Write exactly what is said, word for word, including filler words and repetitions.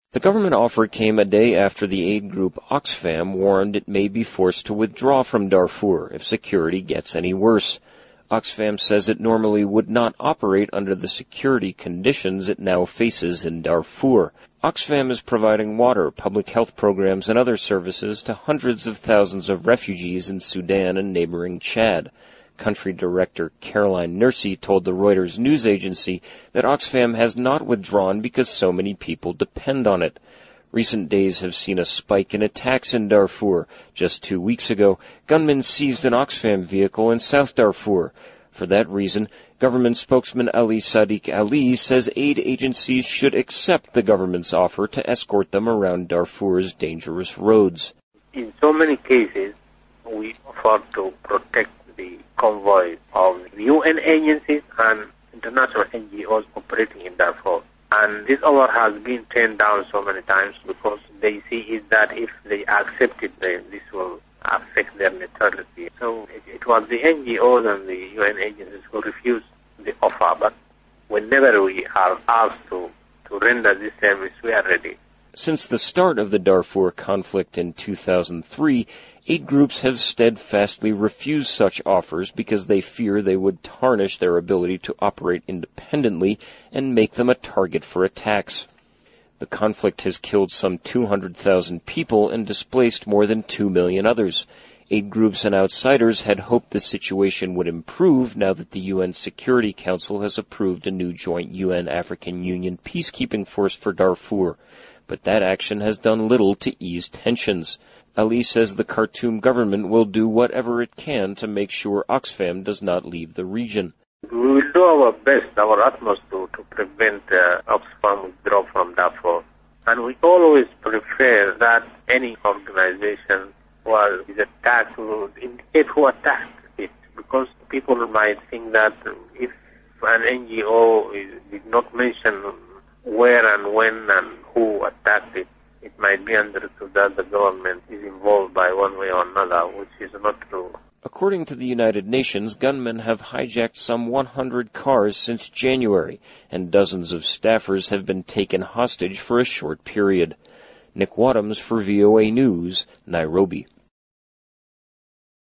The government offer came a day after the aid group Oxfam warned it may be forced to withdraw from Darfur if security gets any worse. Oxfam says it normally would not operate under the security conditions it now faces in Darfur. Oxfam is providing water, public health programs, and other services to hundreds of thousands of refugees in Sudan and neighboring Chad. Country Director Caroline Nursey told the Reuters news agency that Oxfam has not withdrawn because so many people depend on it. Recent days have seen a spike in attacks in Darfur. Just two weeks ago, gunmen seized an Oxfam vehicle in South Darfur. For that reason, government spokesman Ali Sadiq Ali says aid agencies should accept the government's offer to escort them around Darfur's dangerous roads. In so many cases, we offer to protect the convoys of U N agencies and international N G Os operating in Darfur. And this offer has been turned down so many times because they see is that if they accept it, then this will affect their neutrality. So it, it was the N G Os and the U N agencies who refused the offer. But whenever we are asked to, to render this service, we are ready. Since the start of the Darfur conflict in two thousand three, aid groups have steadfastly refused such offers because they fear they would tarnish their ability to operate independently and make them a target for attacks. The conflict has killed some two hundred thousand people and displaced more than two million others. Aid groups and outsiders had hoped the situation would improve now that the U N Security Council has approved a new joint U N-African Union peacekeeping force for Darfur. But that action has done little to ease tensions. Ali says the Khartoum government will do whatever it can to make sure Oxfam does not leave the region. We will do our best, our utmost to, to prevent uh, Oxfam withdraw from Darfur. And we always prefer that any organization was attacked to indicate who attacked it, because people might think that if an N G O is, did not mention where and when and who attacked it, it might be understood that the government is involved by one way or another, which is not true. According to the United Nations, gunmen have hijacked some one hundred cars since January, and dozens of staffers have been taken hostage for a short period. Nick Wadhams for V O A News, Nairobi.